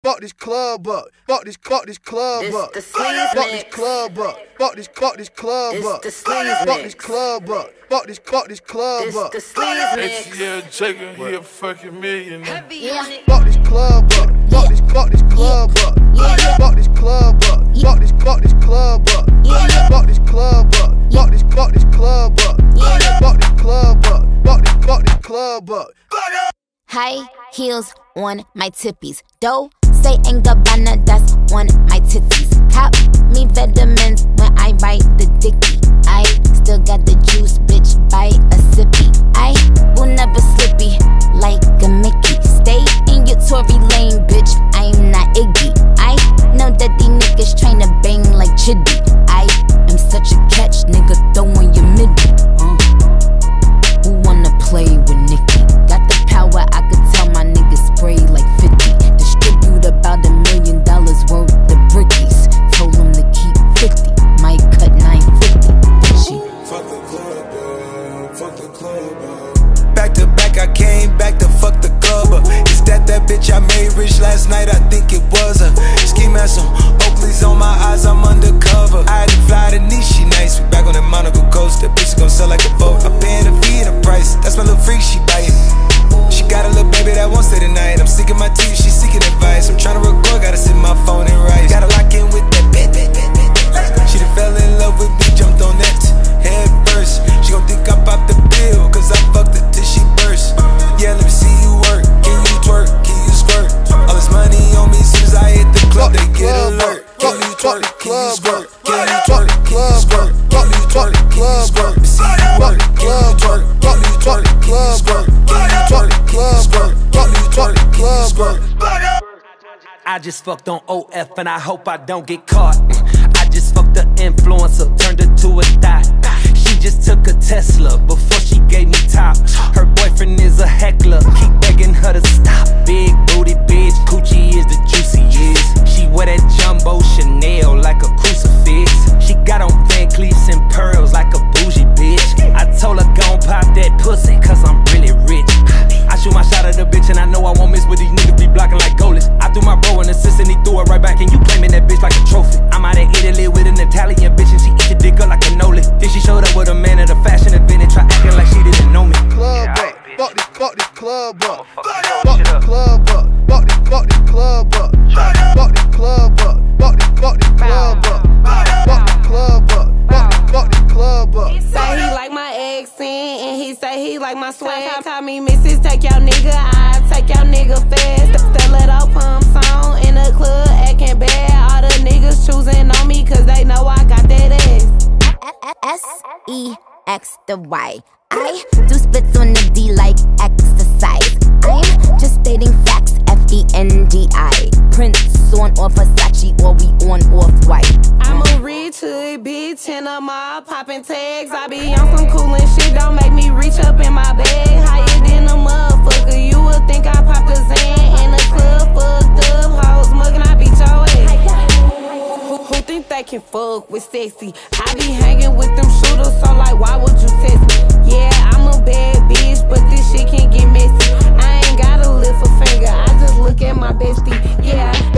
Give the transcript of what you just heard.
fuck this club up. Fuck this club up. Fuck this club up. Fuck this club up. Fuck this club up. Fuck this club up. Yeah, Jacob, he a fucking millionaire. Fuck this club up. Fuck this club up. Fuck this club up. Fuck this club up. Fuck this club up. Fuck this club up. Fuck this club up. Fuck this club up. High heels on my tippies. Dough, say and Gabbana, that's on my titties. Cop me vitamins when I bite the dicky. I still got the juice, bitch, by a sippy. I will never slippy like a Mickey. Stay in your Tory lane, bitch, I'm not Iggy. I know that these niggas tryna bang like Chiddy. I am such a catch, nigga, throwing your midi. Who wanna play with Nicki? Got the power, I could tell my niggas spray like 50. Distribute about $1 million worth of brickies. Told them to keep 50, might cut 950. Fuck the club up, fuck the club up. Back to back, I came back to fuck the club up. Is that bitch I made rich last night? I think it was a ski mask on Oakley's on my eyes, I'm undercover. I had to fly to Nice, she nice. We back on that Monaco coast, that bitch gon' sell like a boat. I'm paying a fee and a price, that's my little freak, she buy it. She got a little baby that won't stay the night. I'm sticking my teeth, she seeking advice. I'm tryna record, gotta sit my phone and write. Gotta lock in with that bitch. She done fell in love with me, jumped on that head first. She gon' think I popped the pill, cause I fucked her till she burst. Yeah, let me see you work. Can you twerk? Can you squirt? All this money on me, soon as I hit the club, they get alert. Can you twerk? Can you squirt? Can you twerk? Can you squirt? Can you twerk? Can you squirt? See you work. Can you twerk? Can you twerk? Can you squirt? Can you twerk? Can you squirt? Can you twerk? Can you squirt? I just fucked on OF and I hope I don't get caught. I just fucked the influencer, turned her to a thot. She just took a Tesla before she gave me top. Her boyfriend is a heckler, keep begging her to stop. Big booty bitch, coochie is the juiciest. She wear that jumbo Chanel like a crucifix. She got on Van Cleefs and pearls like a bougie bitch. I told her gon' pop that pussy cause I'm really rich. I shoot my shot at the bitch and I know I won't miss, but these niggas be blocking like goalies. I threw my bro an assist and he threw it right back, and you claiming that bitch like a trophy. I'm out of Italy with an Italian bitch and she eat your dick up like cannoli. Then she showed up with a man at a fashion event and try acting like she didn't know me. Club up, fuck this club up. Fuck this club up, fuck this club up. Fuck this club up, fuck this club up. Fuck this club up, fuck this club up. He say he like my accent and he say he like my swag. Tell me, missus, take your nigga, I take your nigga fast. Stiletto pump song in the club, acting bad. All the niggas choosing on me cause they know I got that ass. SEX the Y. I do splits on the D like exercise. I'm just stating facts, FENDI. Prince on or Versace or we on Off-White. I'm a rich hood bitch and I'm all popping tags. I be on some coolin' shit, don't make me reach up in my bag. Higher than a motherfucker, you would think I popped a Zan. In the club, fucked up, hoes muggin', I beat your ass. Who think they can fuck with sexy? I be hanging with them shooters, so like why would you test me? Yeah, I'm a bad bitch, but this shit can get messy. I ain't gotta lift a finger, I just look at my bestie, yeah.